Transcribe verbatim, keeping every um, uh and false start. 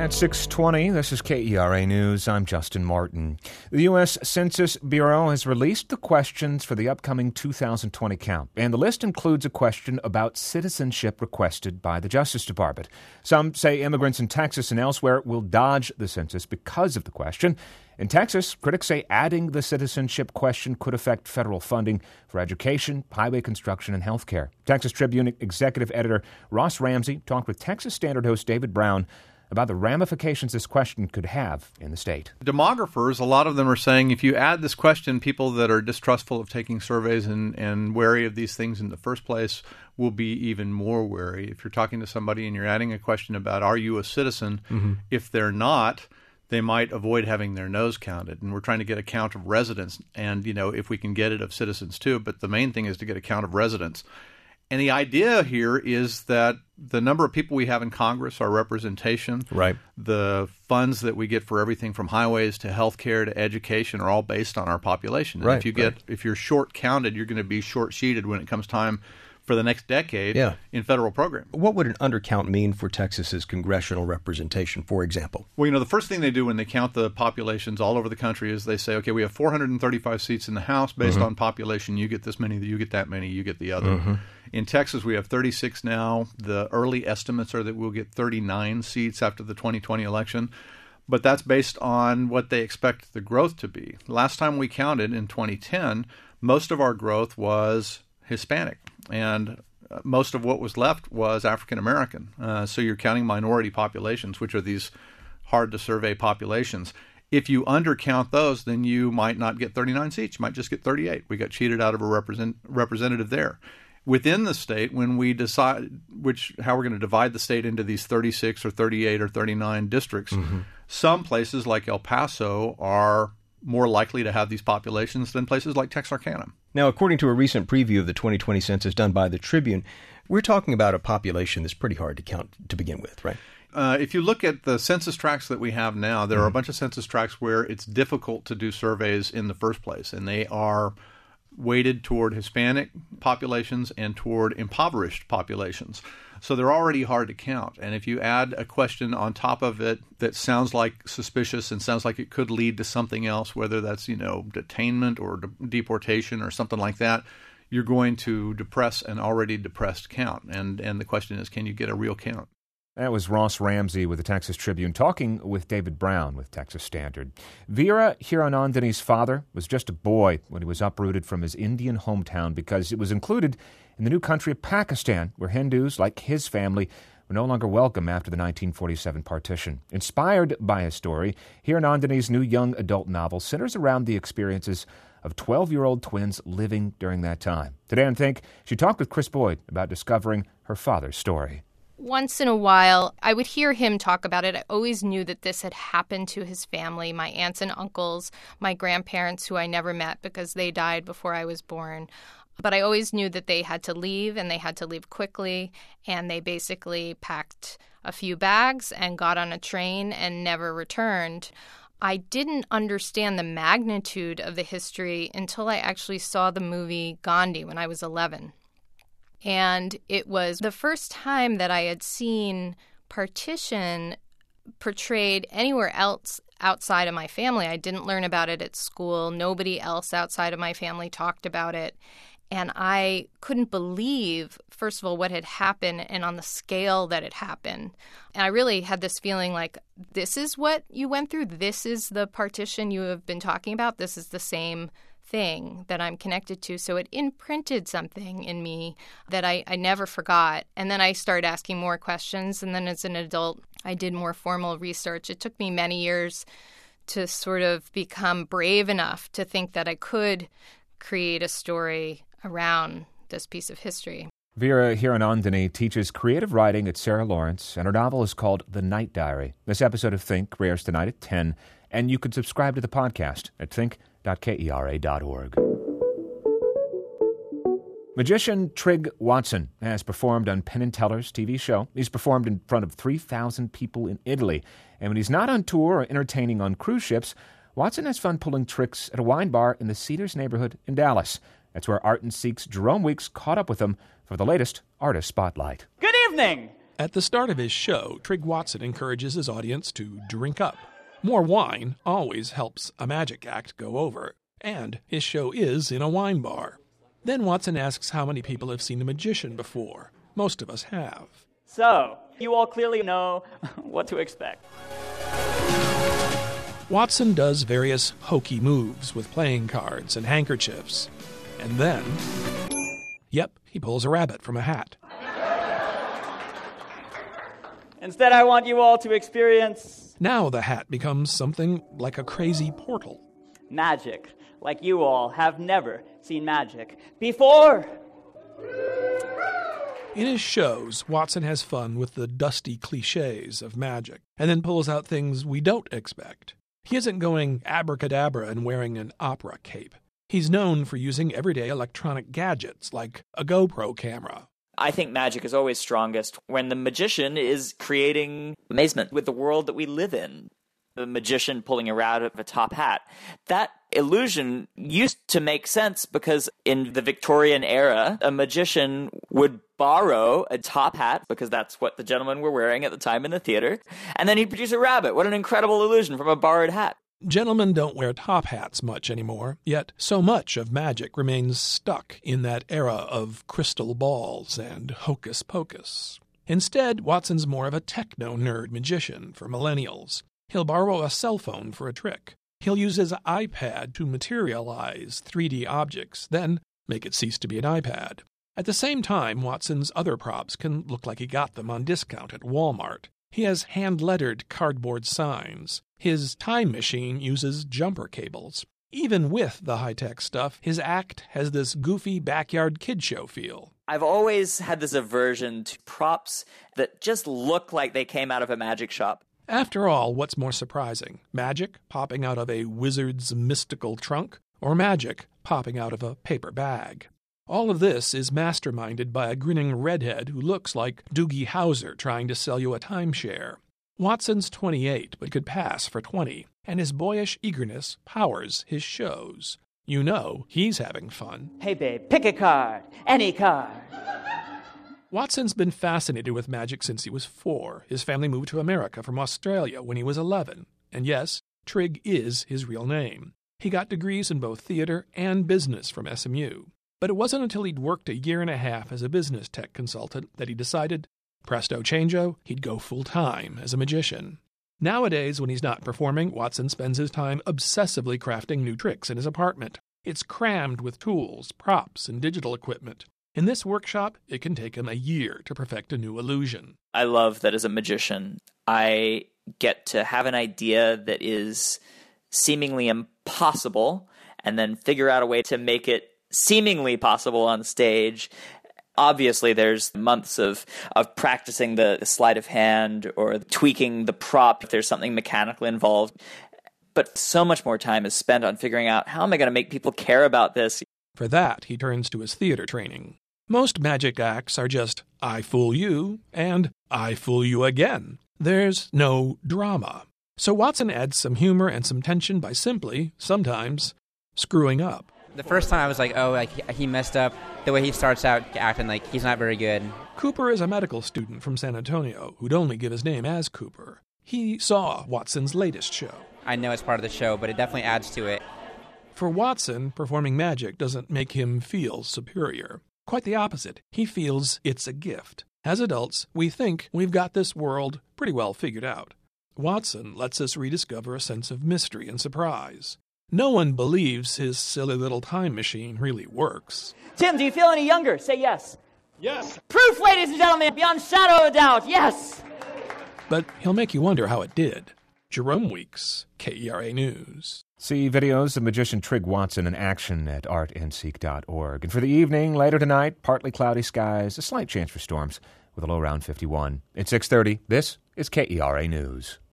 At six twenty, this is K E R A News. I'm Justin Martin. The U S Census Bureau has released the questions for the upcoming two thousand twenty count, and the list includes a question about citizenship requested by the Justice Department. Some say immigrants in Texas and elsewhere will dodge the census because of the question. In Texas, critics say adding the citizenship question could affect federal funding for education, highway construction, and health care. Texas Tribune executive editor Ross Ramsey talked with Texas Standard host David Brown about the ramifications this question could have in the state. Demographers, a lot of them are saying if you add this question, people that are distrustful of taking surveys and, and wary of these things in the first place will be even more wary. If you're talking to somebody and you're adding a question about are you a citizen, mm-hmm. if they're not, they might avoid having their nose counted. And we're trying to get a count of residents. And, you know, if we can get it of citizens too, but the main thing is to get a count of residents. And the idea here is that the number of people we have in Congress, our representation, right. the funds that we get for everything from highways to health care to education are all based on our population. And right, if you get right. if you're short counted, you're going to be short sheeted when it comes time for the next decade yeah. in federal programs. What would an undercount mean for Texas's congressional representation, for example? Well, you know, the first thing they do when they count the populations all over the country is they say, okay, we have four hundred thirty-five seats in the House based mm-hmm. on population. You get this many, you get that many, you get the other. Mm-hmm. In Texas, we have thirty-six now. The early estimates are that we'll get thirty-nine seats after the twenty twenty election. But that's based on what they expect the growth to be. Last time we counted in twenty ten, most of our growth was Hispanic. And most of what was left was African American. Uh, so you're counting minority populations, which are these hard-to-survey populations. If you undercount those, then you might not get thirty-nine seats. You might just get thirty-eight. We got cheated out of a represent, representative there. Within the state, when we decide which how we're going to divide the state into these thirty-six or thirty-eight or thirty-nine districts, mm-hmm. some places like El Paso are more likely to have these populations than places like Texarkana. Now, according to a recent preview of the twenty twenty census done by the Tribune, we're talking about a population that's pretty hard to count to begin with, right? Uh, if you look at the census tracts that we have now, there mm-hmm. are a bunch of census tracts where it's difficult to do surveys in the first place, and they are weighted toward Hispanic populations and toward impoverished populations. So they're already hard to count. And if you add a question on top of it that sounds like suspicious and sounds like it could lead to something else, whether that's, you know, detainment or de- deportation or something like that, you're going to depress an already depressed count. And and the question is, can you get a real count? That was Ross Ramsey with the Texas Tribune talking with David Brown with Texas Standard. Veera Hiranandani's father was just a boy when he was uprooted from his Indian hometown because it was included in the new country of Pakistan, where Hindus, like his family, were no longer welcome after the nineteen forty-seven partition. Inspired by his story, Hiranandani's new young adult novel centers around the experiences of twelve-year-old twins living during that time. Today on Think, she talked with Chris Boyd about discovering her father's story. Once in a while, I would hear him talk about it. I always knew that this had happened to his family, my aunts and uncles, my grandparents, who I never met because they died before I was born. But I always knew that they had to leave, and they had to leave quickly, and they basically packed a few bags and got on a train and never returned. I didn't understand the magnitude of the history until I actually saw the movie Gandhi when I was eleven. And it was the first time that I had seen partition portrayed anywhere else outside of my family. I didn't learn about it at school. Nobody else outside of my family talked about it. And I couldn't believe, first of all, what had happened and on the scale that it happened. And I really had this feeling like, this is what you went through? This is the partition you have been talking about? This is the same thing that I'm connected to. So it imprinted something in me that I, I never forgot. And then I started asking more questions. And then as an adult, I did more formal research. It took me many years to sort of become brave enough to think that I could create a story around this piece of history. Veera Hiranandani teaches creative writing at Sarah Lawrence, and her novel is called The Night Diary. This episode of Think airs tonight at ten, and you can subscribe to the podcast at think dot kera dot org. Magician Trig Watson has performed on Penn and Teller's T V show. He's performed in front of three thousand people in Italy, and when he's not on tour or entertaining on cruise ships, Watson has fun pulling tricks at a wine bar in the Cedars neighborhood in Dallas. That's where Art and Seek's Jerome Weeks caught up with him for the latest Artist Spotlight. Good evening. At the start of his show, Trigg Watson encourages his audience to drink up. More wine always helps a magic act go over, and his show is in a wine bar. Then Watson asks how many people have seen a magician before. Most of us have. So, you all clearly know what to expect. Watson does various hokey moves with playing cards and handkerchiefs. And then, yep, he pulls a rabbit from a hat. Instead, I want you all to experience... Now the hat becomes something like a crazy portal. Magic, like you all have never seen magic before. In his shows, Watson has fun with the dusty cliches of magic, and then pulls out things we don't expect. He isn't going abracadabra and wearing an opera cape. He's known for using everyday electronic gadgets like a GoPro camera. I think magic is always strongest when the magician is creating amazement with the world that we live in. The magician pulling a rabbit out of a top hat. That illusion used to make sense because in the Victorian era, a magician would borrow a top hat, because that's what the gentlemen were wearing at the time in the theater, and then he'd produce a rabbit. What an incredible illusion from a borrowed hat. Gentlemen don't wear top hats much anymore, yet so much of magic remains stuck in that era of crystal balls and hocus pocus. Instead, Watson's more of a techno-nerd magician for millennials. He'll borrow a cell phone for a trick. He'll use his iPad to materialize three D objects, then make it cease to be an iPad. At the same time, Watson's other props can look like he got them on discount at Walmart. He has hand-lettered cardboard signs. His time machine uses jumper cables. Even with the high-tech stuff, his act has this goofy backyard kid show feel. I've always had this aversion to props that just look like they came out of a magic shop. After all, what's more surprising? Magic popping out of a wizard's mystical trunk, or magic popping out of a paper bag? All of this is masterminded by a grinning redhead who looks like Doogie Howser trying to sell you a timeshare. Watson's twenty-eight, but could pass for twenty, and his boyish eagerness powers his shows. You know he's having fun. Hey, babe, pick a card. Any card. Watson's been fascinated with magic since he was four. His family moved to America from Australia when he was eleven. And yes, Trigg is his real name. He got degrees in both theater and business from S M U. But it wasn't until he'd worked a year and a half as a business tech consultant that he decided, presto changeo, he'd go full-time as a magician. Nowadays, when he's not performing, Watson spends his time obsessively crafting new tricks in his apartment. It's crammed with tools, props, and digital equipment. In this workshop, it can take him a year to perfect a new illusion. I love that as a magician, I get to have an idea that is seemingly impossible and then figure out a way to make it seemingly possible on stage. Obviously, there's months of, of practicing the sleight of hand or tweaking the prop if there's something mechanical involved. But so much more time is spent on figuring out, how am I going to make people care about this? For that, he turns to his theater training. Most magic acts are just, I fool you, and I fool you again. There's no drama. So Watson adds some humor and some tension by simply, sometimes, screwing up. The first time I was like, oh, like he messed up. The way he starts out acting like he's not very good. Cooper is a medical student from San Antonio who'd only give his name as Cooper. He saw Watson's latest show. I know it's part of the show, but it definitely adds to it. For Watson, performing magic doesn't make him feel superior. Quite the opposite. He feels it's a gift. As adults, we think we've got this world pretty well figured out. Watson lets us rediscover a sense of mystery and surprise. No one believes his silly little time machine really works. Tim, do you feel any younger? Say yes. Yes. Proof, ladies and gentlemen, beyond shadow of a doubt, yes. But he'll make you wonder how it did. Jerome Weeks, K E R A News. See videos of magician Trigg Watson in action at art and seek dot org. And for the evening, later tonight, partly cloudy skies, a slight chance for storms with a low around fifty-one. At six thirty, this is K E R A News.